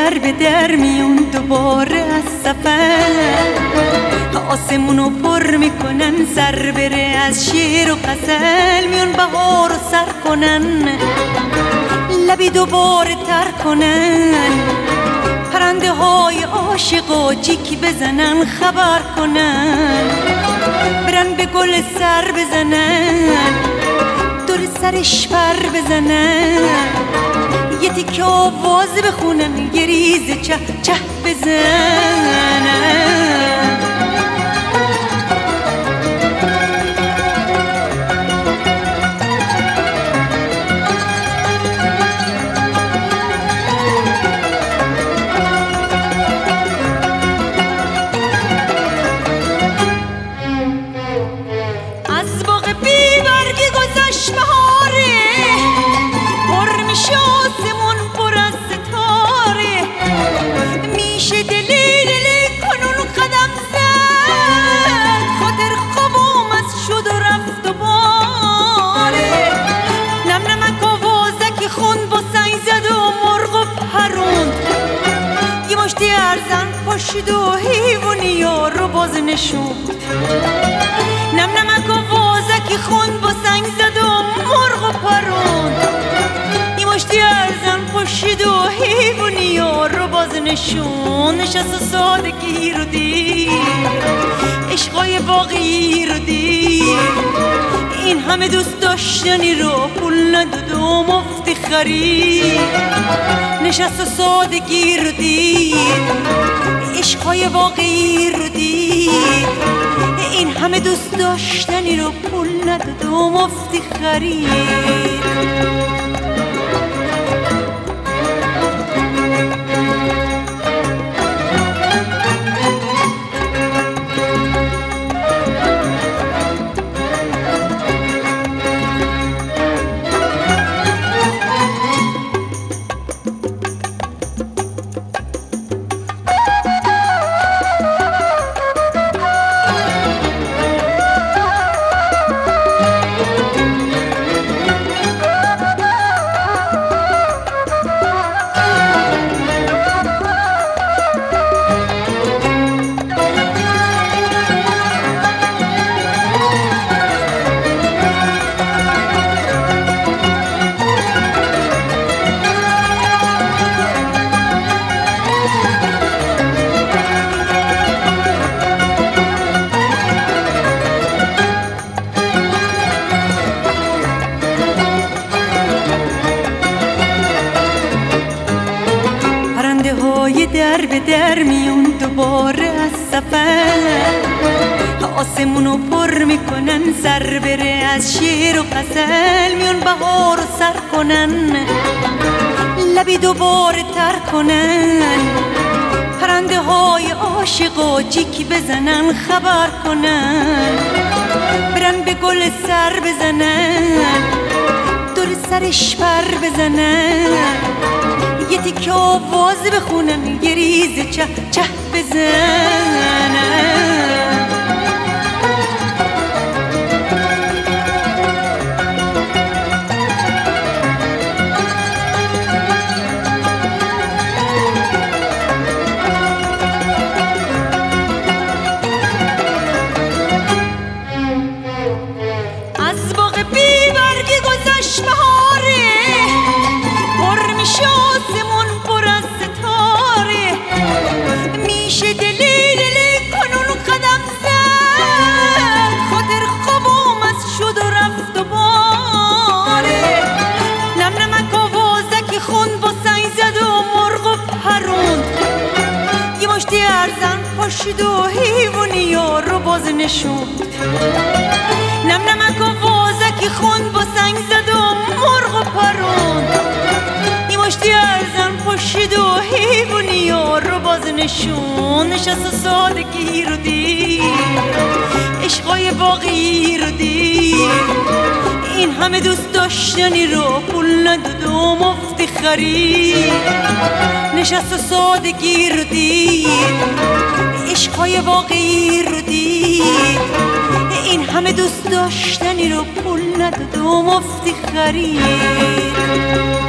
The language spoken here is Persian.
در به در میون دوباره از سفر، آسمونو پر میکنن سر بره از شعر و غزل، میون بهار رو سر کنن، لبی دوباره تر کنن، پرنده های عاشقا جیک بزنن خبر کنن، برن به گل سر بزنن، دور سرش پر بزنن، یه تیکه آواز بخونن، یه ریز چه چه بزنن. از باغ بی برگی گذشت بهاره، پر میشه آسمون پر از ستاره، میشه دلی کنون قدم زد، خاطر خوابم از شد و رفت و باره، نم نمک آوازکی خوند با سنگ زد و مرغ و پروند، یه مشتی ارزن پاشید و حیوانی ها رو باز نشوند، نم نمک آوازکی خوند با سنگ زد و مرغ و پروند، یه مشتی ارزن پاشید و حیوانی ها رو باز نشوند، نشست و سادگی رو دید، عشقای واقعی رو دید، این همه دوست داشتنی رو پول نداد و مفتی خرید، نشست و سادگی رو دید، عشقای واقعی رو دید، این همه دوست داشتنی رو پول نداد و مفتی خرید. در به در میون دوباره از سفر، آسمونو پر میکنن سر بره از شعر و غزل، میون بهار رو سر کنن، لبی دوباره تر کنن، پرنده های عاشقا جیک بزنن خبر کنن، برن به گل سر بزنن، دور سرش پر بزنن، یه تیکه آواز بخونن، یه ریز چه چه بزنن. از باغ بی برگی گذشت بهاره، پر میشه آسمون پر از ستاره، میشه دلی کنون قدم زد، خاطر خوابم از شد و رفت و باره، نم نمک آوازکی خوند با سنگ زد و مرغ و پروند، یه مشتی ارزن پاشید و حیوانی ها رو باز نشوند، نم نمک آوازکی خوند با سنگ زد و مرغ و پروند، یه مشتی ارزن پاشید و حیوانی ها رو باز نشوند، نشست و سادگی رو دید، عشقای واقعی رو دید، این همه دوست داشتنی رو پول نداد و مفتی خرید، نشست و سادگی رو دید، عشقای واقعی رو دید، این همه دوست داشتنی رو پول نداد و مفتی خرید.